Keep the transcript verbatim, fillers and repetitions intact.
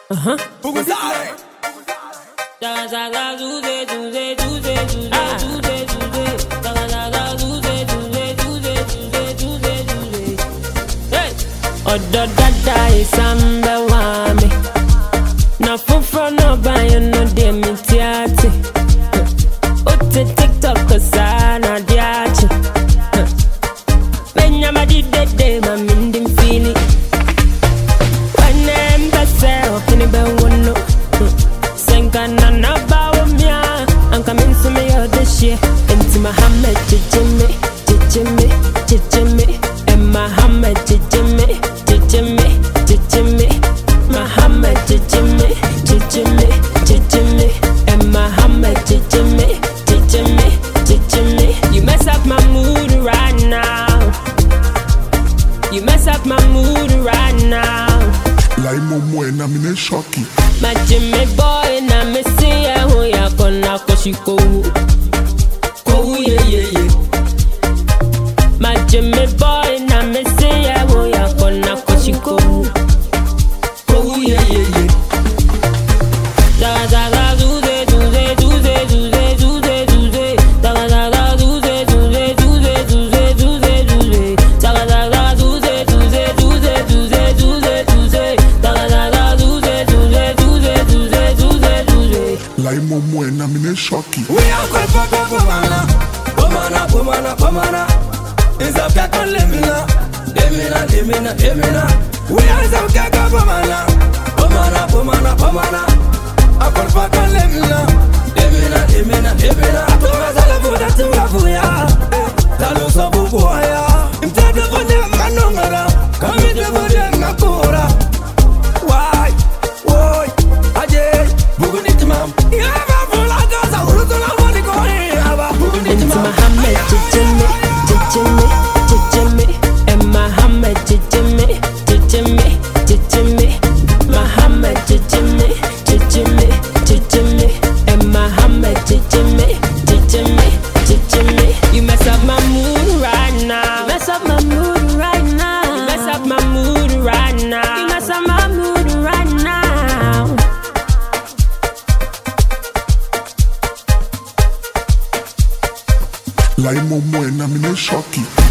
Uh-huh. Odo dada isambe wame na fufro no bayo no de mitiati ote TikTok sana diachi menya madi dede mamindi mfili wane mbase okini be wono senka na na bawo mia anka minsu me yodeshie enti Muhammad chichime chichime chichime and Muhammad chichime Chichime, chichime, Muhammad chichime, chichime, chichime, and Muhammad chichime, chichime, chichime. You mess up my mood right now. You mess up my mood right now. Like momo and I'm in a shocky. My Jimmy boy na me see ya who ya kona koshiko. Ko yeah yeah yeah. My Jimmy boy na me see ya who ya kona koshiko. Ko yeah yeah yeah. Da da da do de do de do de do de do de do de. Da da da do de do de do de do de do de do de. Da da da do de do de do de do de do de do de. Da da da do de do de do de do de do de do de. Like momo and I'm in a shocky. We are going for Pomana, Pomana, Pomana, Pomana. Is a cat on Lemina, Lemina, Lemina, Lemina. We are some cat on Pomana, Pomana, Pomana, Pomana. I call for Lemina, Lemina, Lemina, Lemina. I told myself that to Rafuya. That was a boy. I'm tired of them, I know that. Come in the them, Nakura. Why? Why? I did. Bugunit, ma'am. You have a full of gas. I want to know what you're going to have. Bugunit, Muhammad chichime, chichime, chichime, and Muhammad chichime, chichime, chichime, Muhammad chichime, chichime, chichime, and Muhammad chichime, chichime, chichime. You mess up my mood right now. You mess up my mood right now. You mess up my mood right now. You mess up my mood right now. Like momo and I'm in a shocky.